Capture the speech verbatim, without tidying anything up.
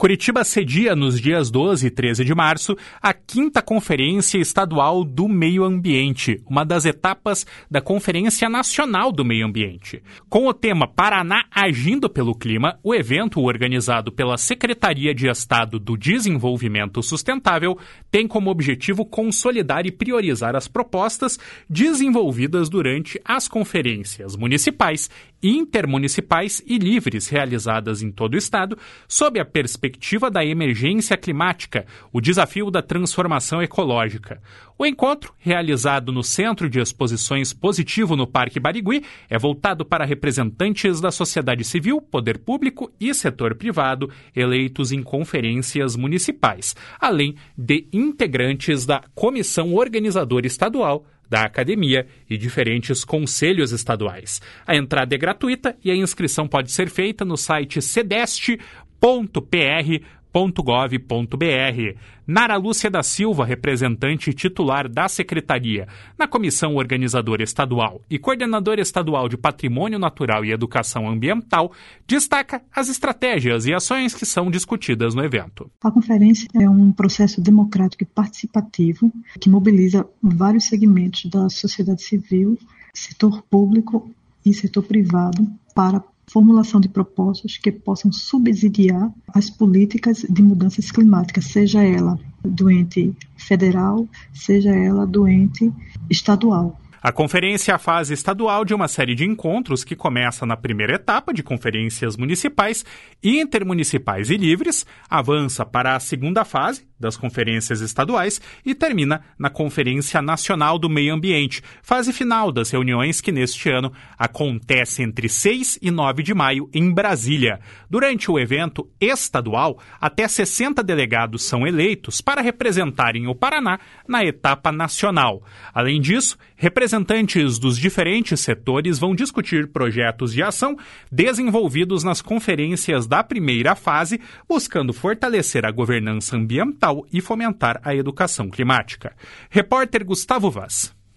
Curitiba cedia nos dias doze e treze de março a quinta Conferência Estadual do Meio Ambiente, uma das etapas da Conferência Nacional do Meio Ambiente. Com o tema Paraná Agindo pelo Clima, o evento, organizado pela Secretaria de Estado do Desenvolvimento Sustentável, tem como objetivo consolidar e priorizar as propostas desenvolvidas durante as conferências municipais, intermunicipais e livres realizadas em todo o estado, sob a perspectiva da emergência climática, o desafio da transformação ecológica. O encontro, realizado no Centro de Exposições Positivo no Parque Barigui, é voltado para representantes da sociedade civil, poder público e setor privado, eleitos em conferências municipais, além de integrantes da Comissão Organizadora Estadual, da Academia e diferentes conselhos estaduais. A entrada é gratuita e a inscrição pode ser feita no site cedeste ponto p r ponto gov ponto b r. Nara Lúcia da Silva, representante titular da Secretaria na Comissão Organizadora Estadual e coordenadora estadual de Patrimônio Natural e Educação Ambiental, destaca as estratégias e ações que são discutidas no evento. A conferência é um processo democrático e participativo que mobiliza vários segmentos da sociedade civil, setor público e setor privado para formulação de propostas que possam subsidiar as políticas de mudanças climáticas, seja ela do ente federal, seja ela do ente estadual. A conferência é a fase estadual de uma série de encontros que começa na primeira etapa de conferências municipais, intermunicipais e livres, avança para a segunda fase das conferências estaduais e termina na Conferência Nacional do Meio Ambiente, fase final das reuniões que neste ano acontece entre seis e nove de maio em Brasília. Durante o evento estadual, até sessenta delegados são eleitos para representarem o Paraná na etapa nacional. Além disso, representantes dos diferentes setores vão discutir projetos de ação desenvolvidos nas conferências da primeira fase, buscando fortalecer a governança ambiental e fomentar a educação climática. Repórter Gustavo Vaz.